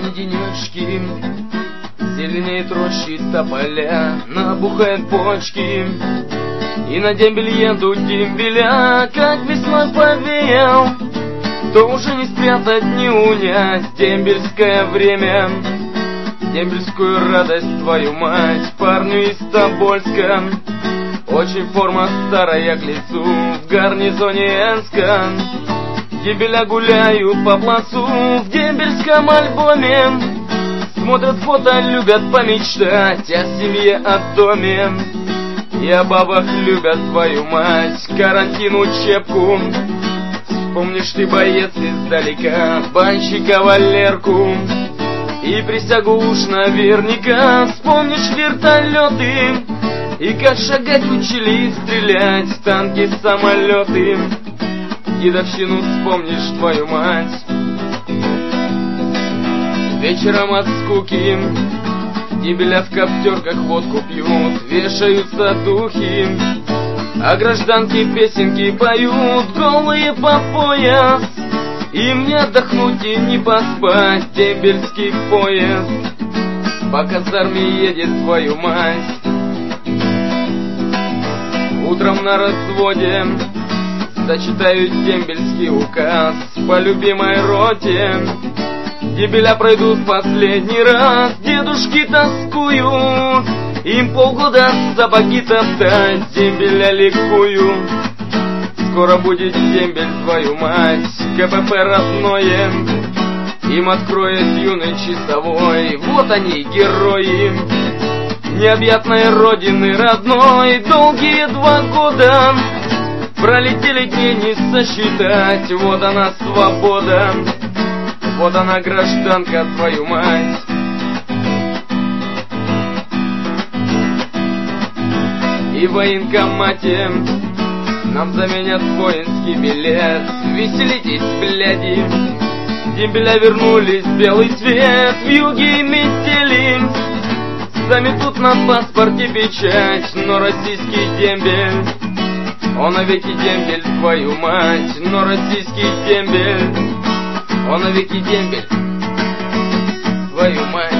Осень, денечки, зеленеет рощи тополя, набухают почки, и на дембель едут дембеля. Как весной повеял, то уже не спрятать, не унять дембельское время, дембельскую радость, твою мать, парню из Тобольска. Очень форма старая, гляцу, в гарнизоне Энска. Дембеля гуляют по плацу в дембельском альбоме, смотрят фото, любят помечтать о семье, о доме. И о бабах любят, твою мать, карантин, учебку. Вспомнишь ты, боец, издалека банщика Валерку, и присягу уж наверняка вспомнишь вертолеты, и как шагать учили и стрелять танки, самолеты. Дедовщину вспомнишь, твою мать. Вечером от скуки дембеля в коптерках водку пьют, вешаются духи, а гражданки песенки поют, голые по пояс. Им не отдохнуть и не поспать, дембельский поезд по казарме едет, твою мать. Утром на разводе зачитают дембельский указ по любимой роте. Дембеля пройдут в последний раз, дедушки тоскуют, им полгода сапоги топтать, дембеля ликуют. Скоро будет дембель, твою мать, КПП родное, им откроет юный часовой. Вот они, герои необъятной родины родной. Долгие 2 года пролетели дни не сосчитать. Вот она, свобода, вот она, гражданка, твою мать. И в военкомате нам заменят воинский билет. Веселитесь, бляди, дембеля вернулись, белый свет, в юге метели. Заметут на паспорте печать, но российский дембель, он навеки дембель, твою мать. Но российский дембель, он навеки дембель, твою мать.